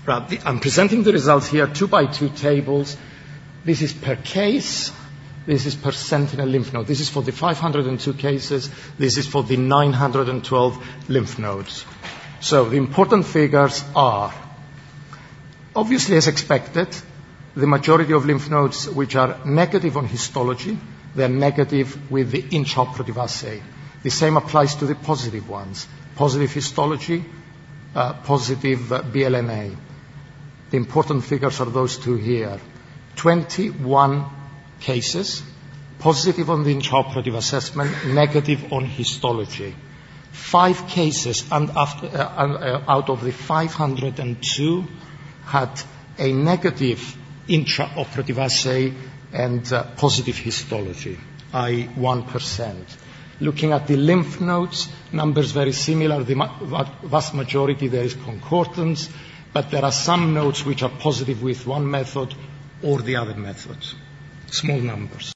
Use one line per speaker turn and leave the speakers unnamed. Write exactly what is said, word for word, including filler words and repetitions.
Right, the, I'm presenting the results here, two by two tables. This is per case. This is per sentinel lymph node. This is for the five hundred two cases. This is for the nine hundred twelve lymph nodes. So the important figures are, obviously as expected, the majority of lymph nodes which are negative on histology, they're negative with the intraoperative assay. The same applies to the positive ones. Positive histology, uh, positive uh, B L N A. The important figures are those two here. twenty-one cases, positive on the intraoperative assessment, negative on histology. Five cases and after, uh, uh, out of the five hundred two had a negative intraoperative assay and uh, positive histology, that is one percent. Looking at the lymph nodes, numbers very similar. The vast majority, there is concordance, but there are some nodes which are positive with one method or the other method. Small numbers.